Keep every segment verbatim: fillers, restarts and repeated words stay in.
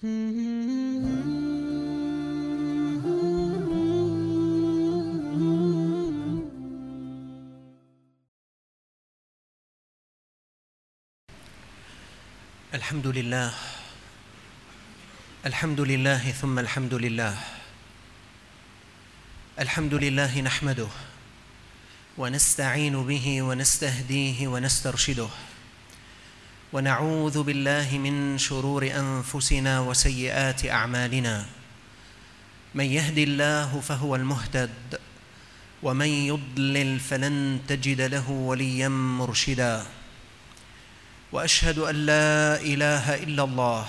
الحمد لله الحمد لله ثم الحمد لله الحمد لله نحمده ونستعين به ونستهديه ونسترشده ونعوذ بالله من شرور أنفسنا وسيئات أعمالنا. من يهد الله فهو المهتد ومن يضلل فلن تجد له وليا مرشدا. وأشهد أن لا إله إلا الله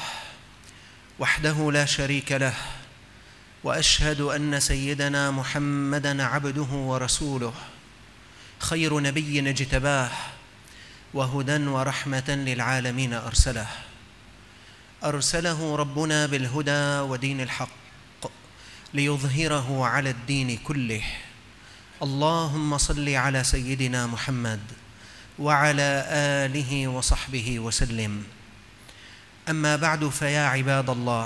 وحده لا شريك له، وأشهد أن سيدنا محمدًا عبده ورسوله، خير نبي اجتباه وهدى ورحمة للعالمين أرسله. أرسله ربنا بالهدى ودين الحق ليظهره على الدين كله. اللهم صل على سيدنا محمد وعلى آله وصحبه وسلم. أما بعد، فيا عباد الله،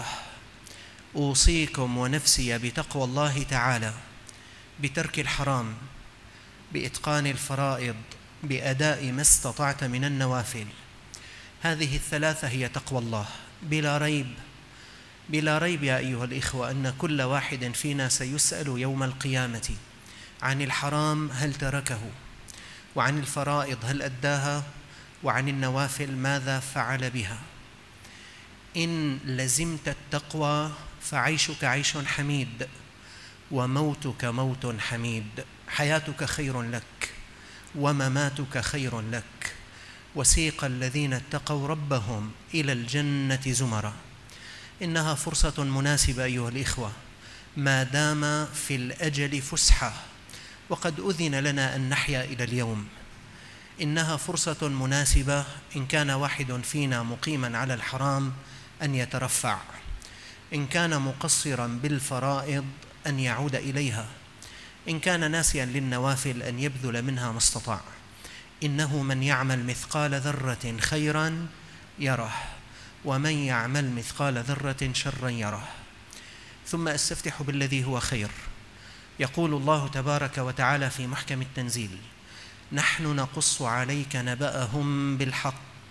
أوصيكم ونفسي بتقوى الله تعالى، بترك الحرام، بإتقان الفرائض، بأداء ما استطعت من النوافل. هذه الثلاثة هي تقوى الله. بلا ريب بلا ريب يا أيها الإخوة أن كل واحد فينا سيسأل يوم القيامة عن الحرام هل تركه، وعن الفرائض هل أداها، وعن النوافل ماذا فعل بها. إن لزمت التقوى فعيشك عيش حميد، وموتك موت حميد. حياتك خير لك ومماتك خير لك. وسيق الذين اتقوا ربهم إلى الجنة زمرا. إنها فرصة مناسبة أيها الإخوة، ما دام في الأجل فسحة، وقد أذن لنا أن نحيا إلى اليوم. إنها فرصة مناسبة إن كان واحد فينا مقيما على الحرام أن يترفع، إن كان مقصرا بالفرائض أن يعود إليها، إن كان ناسيا للنوافل أن يبذل منها ما استطاع. إنه من يعمل مثقال ذرة خيرا يره، ومن يعمل مثقال ذرة شرا يره. ثم أستفتح بالذي هو خير. يقول الله تبارك وتعالى في محكم التنزيل: نحن نقص عليك نبأهم بالحق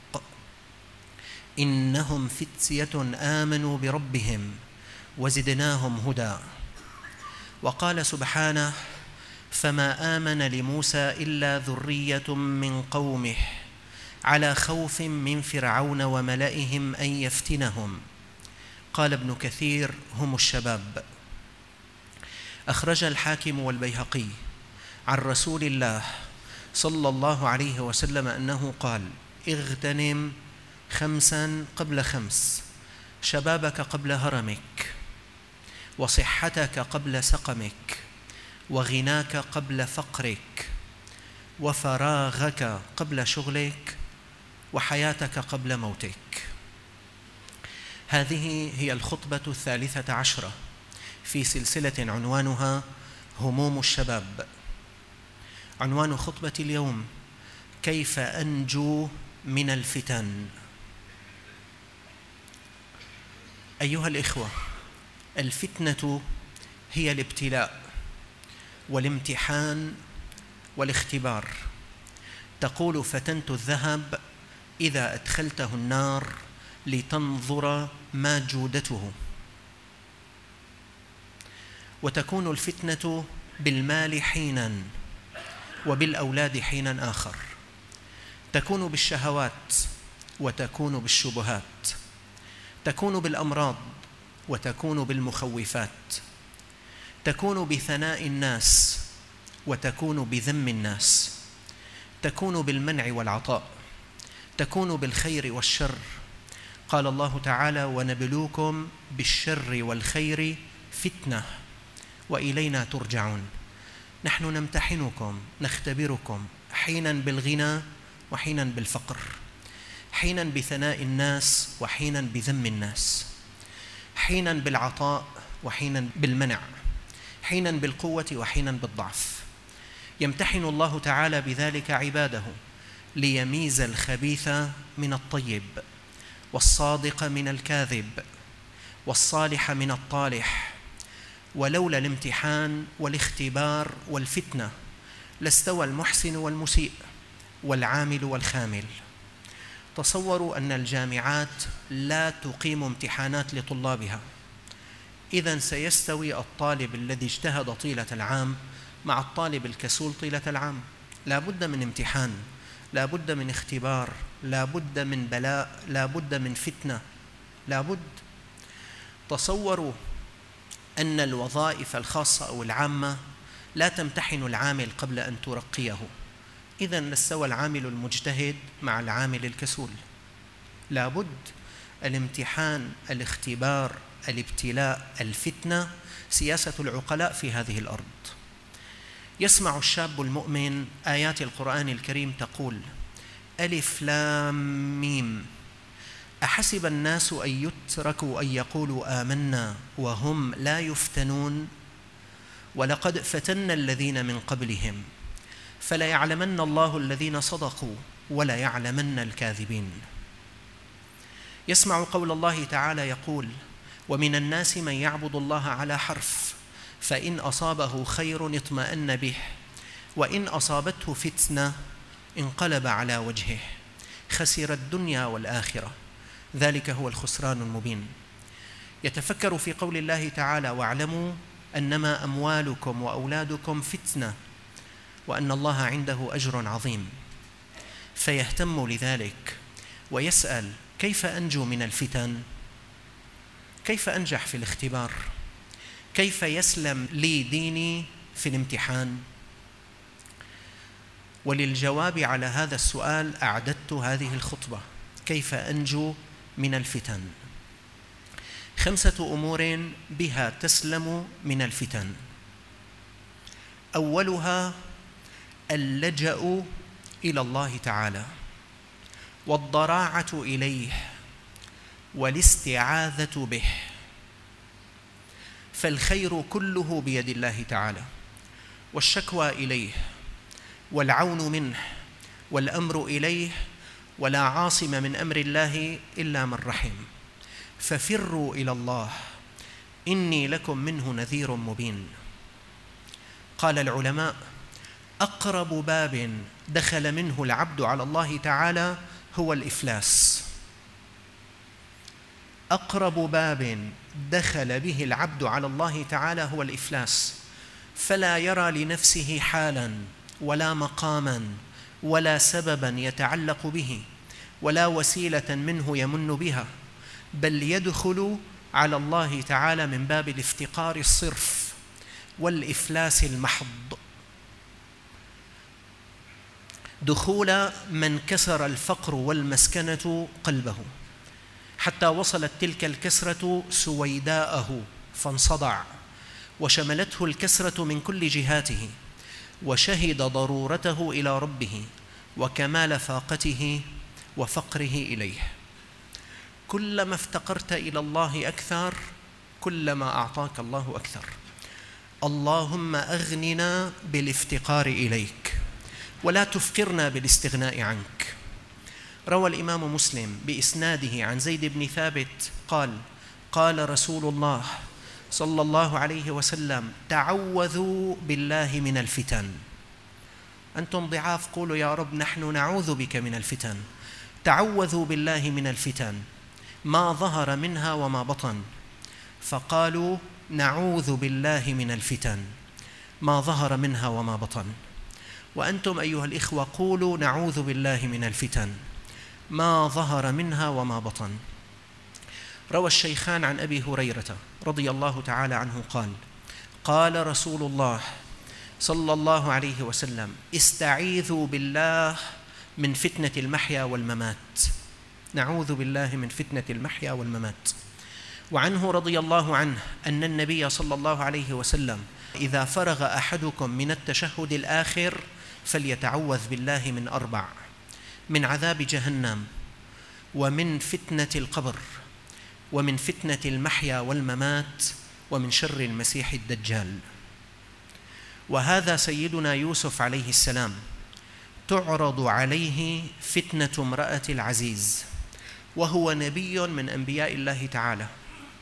إنهم فتية آمنوا بربهم وزدناهم هدى. وقال سبحانه: فما آمن لموسى إلا ذرية من قومه على خوف من فرعون وملئهم أن يفتنهم. قال ابن كثير: هم الشباب. أخرج الحاكم والبيهقي عن رسول الله صلى الله عليه وسلم أنه قال: اغتنم خمسا قبل خمس، شبابك قبل هرمك، وصحتك قبل سقمك، وغناك قبل فقرك، وفراغك قبل شغلك، وحياتك قبل موتك. هذه هي الخطبة الثالثة عشرة في سلسلة عنوانها هموم الشباب. عنوان خطبة اليوم: كيف أنجو من الفتن. أيها الإخوة، الفتنة هي الابتلاء والامتحان والاختبار. تقول: فتنت الذهب إذا أدخلته النار لتنظر ما جودته. وتكون الفتنة بالمال حيناً، وبالأولاد حيناً آخر. تكون بالشهوات، وتكون بالشبهات. تكون بالأمراض، وتكون بالمخوفات. تكون بثناء الناس، وتكون بذم الناس. تكون بالمنع والعطاء. تكون بالخير والشر. قال الله تعالى: ونبلوكم بالشر والخير فتنة وإلينا ترجعون. نحن نمتحنكم، نختبركم، حيناً بالغنى وحيناً بالفقر، حيناً بثناء الناس وحيناً بذم الناس، حيناً بالعطاء وحيناً بالمنع، حيناً بالقوة وحيناً بالضعف. يمتحن الله تعالى بذلك عباده ليميز الخبيث من الطيب، والصادق من الكاذب، والصالح من الطالح، ولولا الامتحان والاختبار والفتنة لاستوى المحسن والمسيء والعامل والخامل. تصوروا أن الجامعات لا تقيم امتحانات لطلابها، إذن سيستوي الطالب الذي اجتهد طيلة العام مع الطالب الكسول طيلة العام. لا بد من امتحان، لا بد من اختبار، لا بد من بلاء، لا بد من فتنة، لا بد. تصوروا أن الوظائف الخاصة أو العامة لا تمتحن العامل قبل أن ترقيه، إذن لاستوى العامل المجتهد مع العامل الكسول. لا بد الامتحان، الاختبار، الابتلاء، الفتنة سياسة العقلاء في هذه الأرض. يسمع الشاب المؤمن آيات القرآن الكريم تقول: ألف لام ميم، أحسب الناس أن يتركوا أن يقولوا آمنا وهم لا يفتنون، ولقد فتنا الذين من قبلهم فليعلمن الله الذين صدقوا وليعلمن الكاذبين. يسمع قول الله تعالى يقول: ومن الناس من يعبد الله على حرف، فإن أصابه خير اطمأن به، وإن أصابته فتنة انقلب على وجهه خسر الدنيا والآخرة، ذلك هو الخسران المبين. يتفكر في قول الله تعالى: واعلموا أنما أموالكم وأولادكم فتنة وأن الله عنده أجر عظيم، فيهتم لذلك ويسأل: كيف أنجو من الفتن؟ كيف أنجح في الاختبار؟ كيف يسلم لي ديني في الامتحان؟ وللجواب على هذا السؤال أعددت هذه الخطبة: كيف أنجو من الفتن. خمسة أمور بها تسلم من الفتن. أولها اللجأ إلى الله تعالى، والضراعة إليه، والاستعاذة به، فالخير كله بيد الله تعالى، والشكوى إليه، والعون منه، والأمر إليه، ولا عاصم من أمر الله إلا من رحم، ففروا إلى الله إني لكم منه نذير مبين. قال العلماء: أقرب باب دخل منه العبد على الله تعالى هو الإفلاس. أقرب باب دخل به العبد على الله تعالى هو الإفلاس، فلا يرى لنفسه حالا ولا مقاما ولا سببا يتعلق به ولا وسيلة منه يمن بها، بل يدخل على الله تعالى من باب الافتقار الصرف والإفلاس المحض، دخول من كسر الفقر والمسكنة قلبه حتى وصلت تلك الكسرة سويداءه فانصدع، وشملته الكسرة من كل جهاته، وشهد ضرورته إلى ربه وكمال فاقته وفقره إليه. كلما افتقرت إلى الله أكثر كلما أعطاك الله أكثر. اللهم أغننا بالافتقار إليك ولا تفقرنا بالاستغناء عنك. روى الإمام مسلم بإسناده عن زيد بن ثابت قال: قال رسول الله صلى الله عليه وسلم: تعوذوا بالله من الفتن. أنتم ضعاف، قولوا يا رب نحن نعوذ بك من الفتن. تعوذوا بالله من الفتن ما ظهر منها وما بطن. فقالوا: نعوذ بالله من الفتن ما ظهر منها وما بطن. وأنتم أيها الإخوة قولوا: نعوذ بالله من الفتن ما ظهر منها وما بطن. روى الشيخان عن أبي هريرة رضي الله تعالى عنه قال: قال رسول الله صلى الله عليه وسلم: استعيذوا بالله من فتنة المحيا والممات. نعوذ بالله من فتنة المحيا والممات. وعنه رضي الله عنه أن النبي صلى الله عليه وسلم: إذا فرغ أحدكم من التشهد الآخر فليتعوذ بالله من أربع: من عذاب جهنم، ومن فتنة القبر، ومن فتنة المحيا والممات، ومن شر المسيح الدجال. وهذا سيدنا يوسف عليه السلام تعرض عليه فتنة امرأة العزيز، وهو نبي من أنبياء الله تعالى،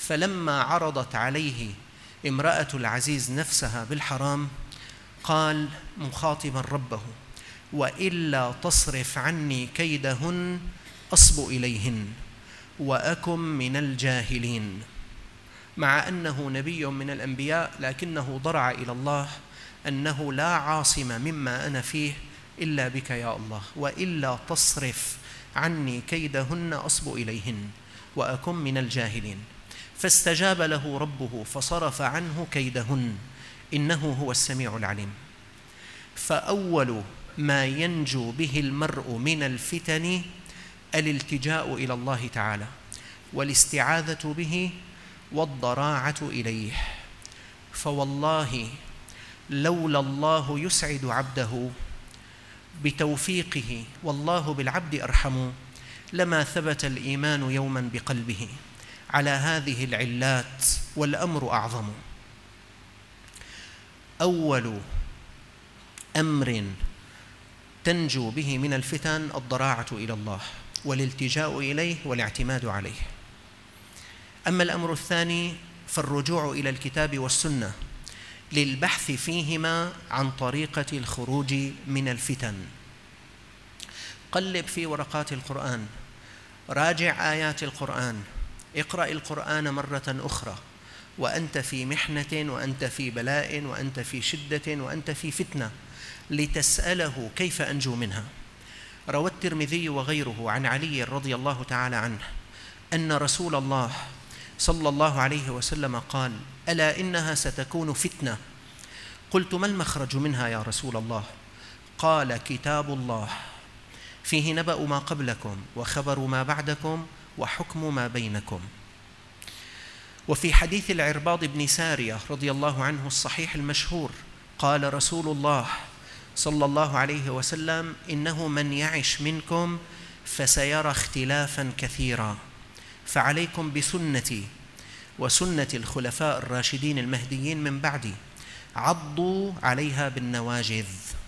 فلما عرضت عليه امرأة العزيز نفسها بالحرام قال مخاطبا ربه: وإلا تصرف عني كيدهن أصب إليهن وأكن من الجاهلين. مع أنه نبي من الأنبياء لكنه ضرع إلى الله أنه لا عاصم مما أنا فيه إلا بك يا الله، وإلا تصرف عني كيدهن أصب إليهن وأكن من الجاهلين. فاستجاب له ربه فصرف عنه كيدهن إنه هو السميع العليم. فأول ما ينجو به المرء من الفتن الالتجاء إلى الله تعالى والاستعاذة به والضراعة إليه. فوالله لولا الله يسعد عبده بتوفيقه والله بالعبد أرحم لما ثبت الإيمان يوما بقلبه على هذه العلات والأمر أعظم. أول أمر تنجو به من الفتن الضراعة إلى الله والالتجاء إليه والاعتماد عليه. أما الأمر الثاني فالرجوع إلى الكتاب والسنة للبحث فيهما عن طريقة الخروج من الفتن. قلب في ورقات القرآن، راجع آيات القرآن، اقرأ القرآن مرة أخرى وأنت في محنة وأنت في بلاء وأنت في شدة وأنت في فتنة لتسأله كيف أنجو منها. روى الترمذي وغيره عن علي رضي الله تعالى عنه أن رسول الله صلى الله عليه وسلم قال: ألا إنها ستكون فتنة. قلت: ما المخرج منها يا رسول الله؟ قال: كتاب الله فيه نبأ ما قبلكم وخبر ما بعدكم وحكم ما بينكم. وفي حديث العرباض بن سارية رضي الله عنه الصحيح المشهور قال رسول الله صلى الله عليه وسلم: إنه من يعش منكم فسيرى اختلافا كثيرا فعليكم بسنتي وسنة الخلفاء الراشدين المهديين من بعدي عضوا عليها بالنواجذ.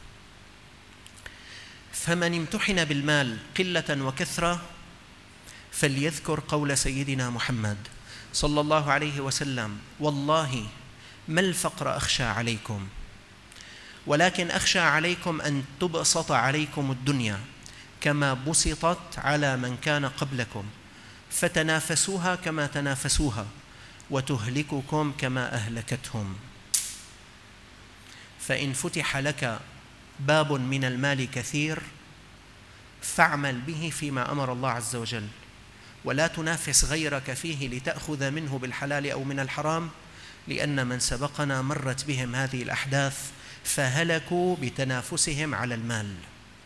فمن امتحن بالمال قلة وكثرة فليذكر قول سيدنا محمد صلى الله عليه وسلم: والله ما الفقر أخشى عليكم ولكن أخشى عليكم أن تبسط عليكم الدنيا كما بسطت على من كان قبلكم فتنافسوها كما تنافسوها وتهلككم كما أهلكتهم. فإن فتح لك باب من المال كثير فاعمل به فيما أمر الله عز وجل، ولا تنافس غيرك فيه لتأخذ منه بالحلال أو من الحرام، لأن من سبقنا مرت بهم هذه الأحداث فهلكوا بتنافسهم على المال.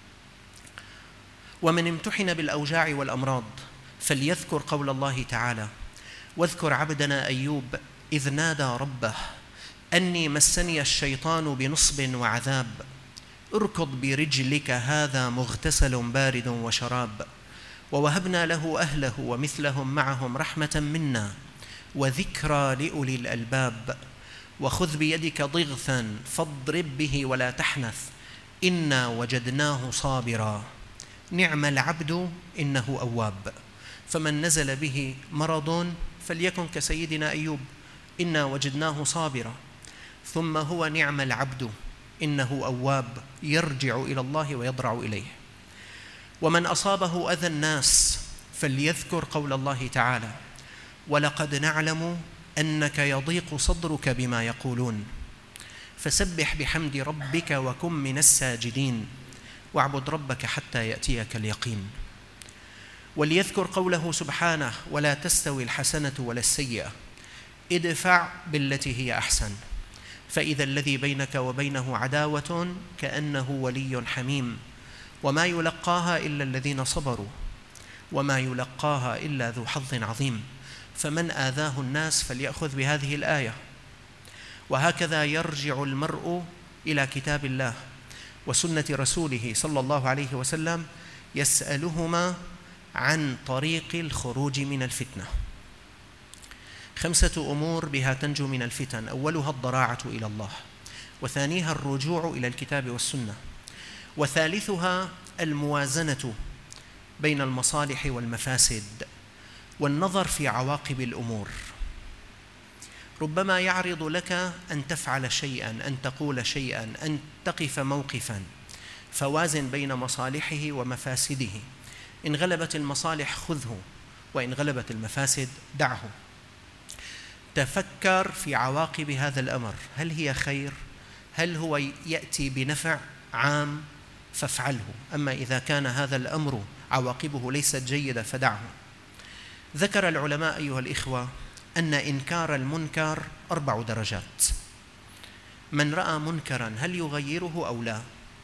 ومن امتحن بالأوجاع والأمراض فليذكر قول الله تعالى: واذكر عبدنا أيوب إذ نادى ربه أني مسني الشيطان بنصب وعذاب اركض برجلك هذا مغتسل بارد وشراب ووهبنا له أهله ومثلهم معهم رحمة منا وذكرى لأولي الألباب وخذ بيدك ضغثا فاضرب به ولا تحنث إنا وجدناه صابرا نعم العبد إنه أواب. فمن نزل به مرض فليكن كسيدنا أيوب: إنا وجدناه صابرا، ثم هو نعم العبد إنه أواب يرجع إلى الله ويضرع إليه. ومن أصابه أذى الناس فليذكر قول الله تعالى: ولقد نعلم أنك يضيق صدرك بما يقولون فسبح بحمد ربك وكن من الساجدين واعبد ربك حتى يأتيك اليقين. وليذكر قوله سبحانه: ولا تستوي الحسنة ولا السيئة ادفع بالتي هي أحسن فإذا الذي بينك وبينه عداوة كأنه ولي حميم وما يلقاها إلا الذين صبروا وما يلقاها إلا ذو حظ عظيم. فمن آذاه الناس فليأخذ بهذه الآية. وهكذا يرجع المرء إلى كتاب الله وسنة رسوله صلى الله عليه وسلم يسألهما عن طريق الخروج من الفتنة. خمسة أمور بها تنجو من الفتن: أولها الضراعة إلى الله، وثانيها الرجوع إلى الكتاب والسنة، وثالثها الموازنة بين المصالح والمفاسد والنظر في عواقب الأمور. ربما يعرض لك أن تفعل شيئا، أن تقول شيئا، أن تقف موقفا، فوازن بين مصالحه ومفاسده. إن غلبت المصالح خذه، وإن غلبت المفاسد دعه. تفكر في عواقب هذا الأمر، هل هي خير؟ هل هو يأتي بنفع عام؟ فافعله. أما إذا كان هذا الأمر عواقبه ليست جيدة فدعه. ذكر العلماء أيها الإخوة أن إنكار المنكر أربع درجات. من رأى منكرا هل يغيره أو لا؟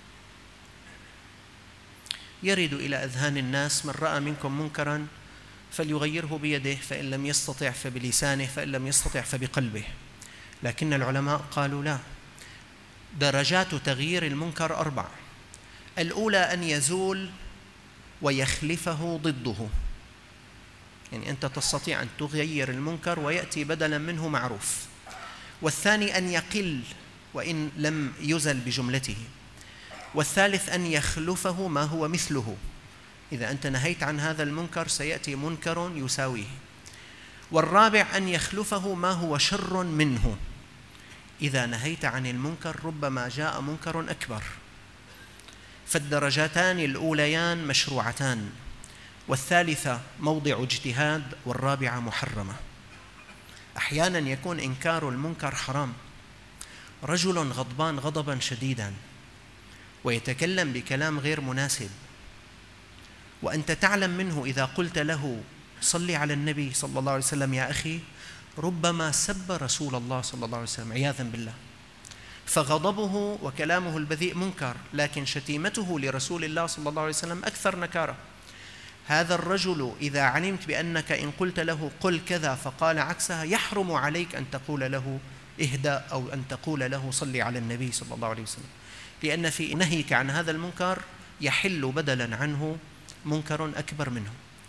يرد إلى أذهان الناس: من رأى منكم منكرا فليغيره بيده، فإن لم يستطع فبلسانه، فإن لم يستطع فبقلبه. لكن العلماء قالوا لا، درجات تغيير المنكر أربع. الأولى أن يزول ويخلفه ضده، يعني أنت تستطيع أن تغير المنكر ويأتي بدلا منه معروف. والثاني أن يقل وإن لم يزل بجملته. والثالث أن يخلفه ما هو مثله، إذا أنت نهيت عن هذا المنكر سيأتي منكر يساويه. والرابع أن يخلفه ما هو شر منه، إذا نهيت عن المنكر ربما جاء منكر أكبر. فالدرجتان الأوليان مشروعتان، والثالثة موضع اجتهاد، والرابعة محرمة. أحيانا يكون إنكار المنكر حرام. رجل غضبان غضبا شديدا ويتكلم بكلام غير مناسب، وأنت تعلم منه إذا قلت له صل على النبي صلى الله عليه وسلم يا أخي، ربما سب رسول الله صلى الله عليه وسلم عياذا بالله. فغضبه وكلامه البذيء منكر، لكن شتيمته لرسول الله صلى الله عليه وسلم أكثر نكارة. هذا الرجل إذا علمت بأنك إن قلت له قل كذا فقال عكسها، يحرم عليك أن تقول له اهدأ أو أن تقول له صل على النبي صلى الله عليه وسلم، لأن في نهيك عن هذا المنكر يحل بدلا عنه منكر أكبر منه.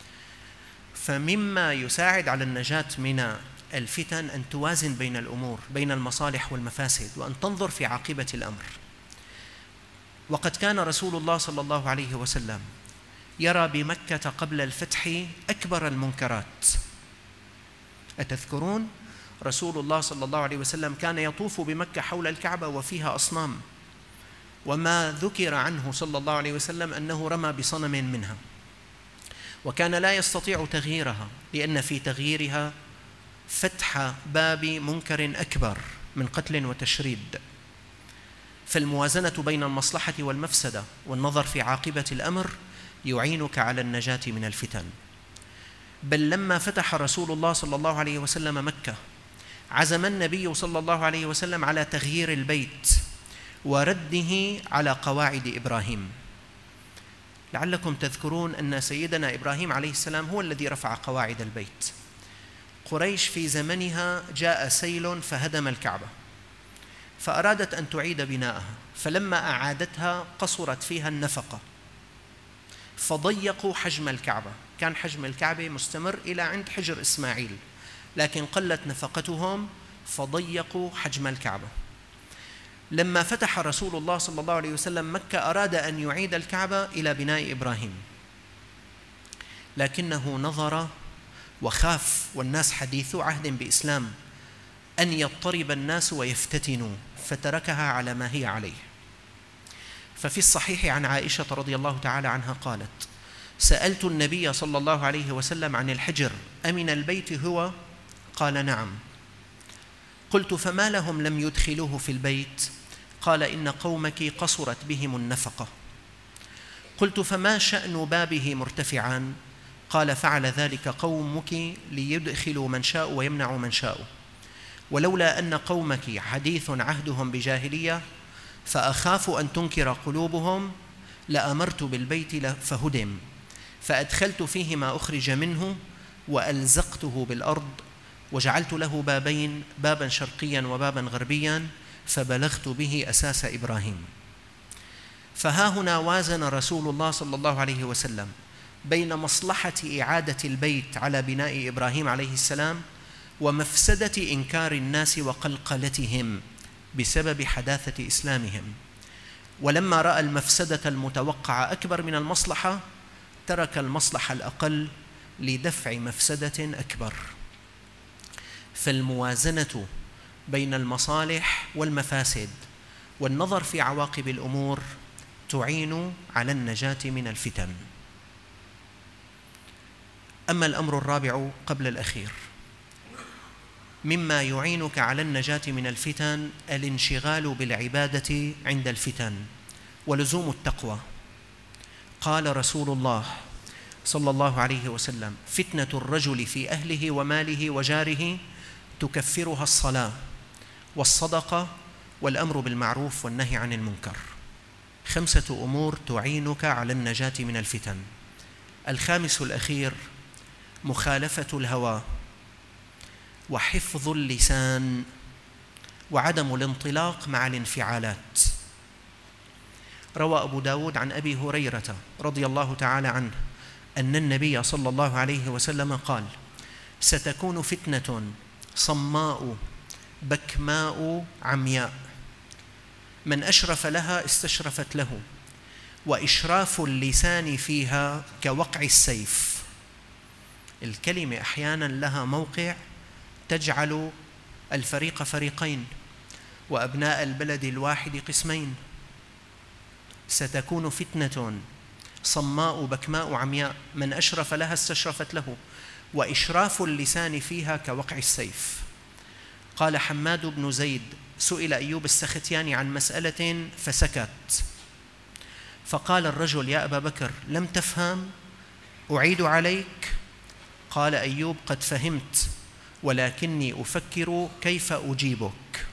فمما يساعد على النجاة من الفتن أن توازن بين الأمور، بين المصالح والمفاسد، وأن تنظر في عاقبة الأمر. وقد كان رسول الله صلى الله عليه وسلم يرى بمكة قبل الفتح أكبر المنكرات. أتذكرون؟ رسول الله صلى الله عليه وسلم كان يطوف بمكة حول الكعبة وفيها أصنام، وما ذكر عنه صلى الله عليه وسلم أنه رمى بصنم منها، وكان لا يستطيع تغييرها، لأن في تغييرها فتح باب منكر أكبر من قتل وتشريد. فالموازنة بين المصلحة والمفسدة والنظر في عاقبة الأمر يعينك على النجاة من الفتن. بل لما فتح رسول الله صلى الله عليه وسلم مكة عزم النبي صلى الله عليه وسلم على تغيير البيت ورده على قواعد إبراهيم. لعلكم تذكرون أن سيدنا إبراهيم عليه السلام هو الذي رفع قواعد البيت. قريش في زمنها جاء سيل فهدم الكعبة، فأرادت أن تعيد بناءها، فلما أعادتها قصرت فيها النفقة فضيقوا حجم الكعبة. كان حجم الكعبة مستمر إلى عند حجر إسماعيل، لكن قلت نفقتهم فضيقوا حجم الكعبة. لما فتح رسول الله صلى الله عليه وسلم مكة أراد أن يعيد الكعبة إلى بناء إبراهيم، لكنه نظر وخاف، والناس حديثو عهد بإسلام، أن يضطرب الناس ويفتتنوا، فتركها على ما هي عليه. ففي الصحيح عن عائشة رضي الله تعالى عنها قالت: سألت النبي صلى الله عليه وسلم عن الحجر أمن البيت هو؟ قال نعم. قلت: فما لهم لم يدخلوه في البيت؟ قال: إن قومك قصرت بهم النفقة. قلت: فما شأن بابه مرتفعا؟ قال: فعل ذلك قومك ليدخلوا من شاء ويمنعوا من شاء، ولولا أن قومك حديث عهدهم بجاهلية فأخاف أن تنكر قلوبهم لأمرت بالبيت فهدم، فأدخلت فيه ما أخرج منه وألزقته بالأرض، وجعلت له بابين، بابا شرقيا وبابا غربيا، فبلغت به أساس إبراهيم. فها هنا وازن رسول الله صلى الله عليه وسلم بين مصلحة إعادة البيت على بناء إبراهيم عليه السلام ومفسدة إنكار الناس وقلقلتهم بسبب حداثة إسلامهم. ولما رأى المفسدة المتوقعة أكبر من المصلحة ترك المصلحة الأقل لدفع مفسدة أكبر. فالموازنة بين المصالح والمفاسد والنظر في عواقب الأمور تعين على النجاة من الفتن. أما الأمر الرابع قبل الأخير مما يعينك على النجاة من الفتن الانشغال بالعبادة عند الفتن ولزوم التقوى. قال رسول الله صلى الله عليه وسلم: فتنة الرجل في أهله وماله وجاره تكفرها الصلاة والصدقة والأمر بالمعروف والنهي عن المنكر. خمسة أمور تعينك على النجاة من الفتن. الخامس الأخير مخالفة الهوى وحفظ اللسان وعدم الانطلاق مع الانفعالات. روى أبو داود عن أبي هريرة رضي الله تعالى عنه أن النبي صلى الله عليه وسلم قال: ستكون فتنة صماء بكماء عمياء من أشرف لها استشرفت له، وإشراف اللسان فيها كوقع السيف. الكلمة أحيانا لها موقع تجعل الفريق فريقين وأبناء البلد الواحد قسمين. ستكون فتنة صماء بكماء عمياء من أشرف لها استشرفت له، وإشراف اللسان فيها كوقع السيف. قال حماد بن زيد: سئل أيوب السختياني عن مسألة فسكت، فقال الرجل: يا أبا بكر لم تفهم؟ أعيد عليك؟ قال أيوب: قد فهمت ولكني أفكر كيف أجيبك.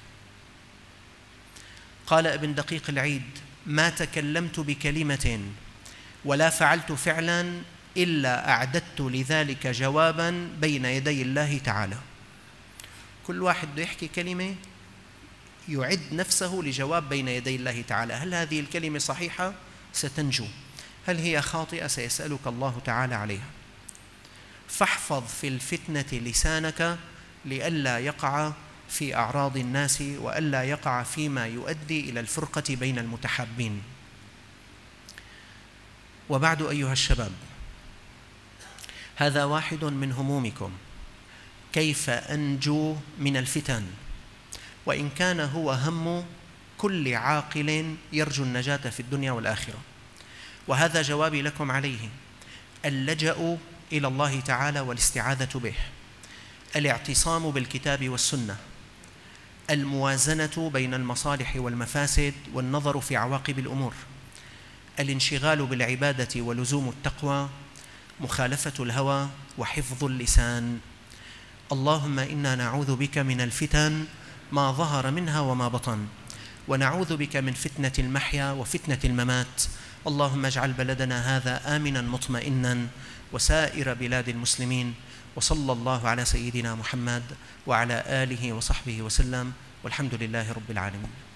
قال ابن دقيق العيد: ما تكلمت بكلمة ولا فعلت فعلا إلا أعددت لذلك جوابا بين يدي الله تعالى. كل واحد بده يحكي كلمة يعد نفسه لجواب بين يدي الله تعالى. هل هذه الكلمة صحيحة؟ ستنجو. هل هي خاطئة؟ سيسألك الله تعالى عليها. فاحفظ في الفتنة لسانك لئلا يقع في أعراض الناس وألا يقع فيما يؤدي إلى الفرقة بين المتحابين. وبعد أيها الشباب، هذا واحد من همومكم: كيف أنجو من الفتن؟ وإن كان هو هم كل عاقل يرجو النجاة في الدنيا والآخرة. وهذا جوابي لكم عليه: اللجأ إلى الله تعالى والاستعاذة به، الاعتصام بالكتاب والسنة، الموازنة بين المصالح والمفاسد والنظر في عواقب الأمور، الانشغال بالعبادة ولزوم التقوى، مخالفة الهوى وحفظ اللسان. اللهم إنا نعوذ بك من الفتن ما ظهر منها وما بطن، ونعوذ بك من فتنة المحيا وفتنة الممات. اللهم اجعل بلدنا هذا آمنا مطمئنا وسائر بلاد المسلمين. وصلى الله على سيدنا محمد وعلى آله وصحبه وسلم، والحمد لله رب العالمين.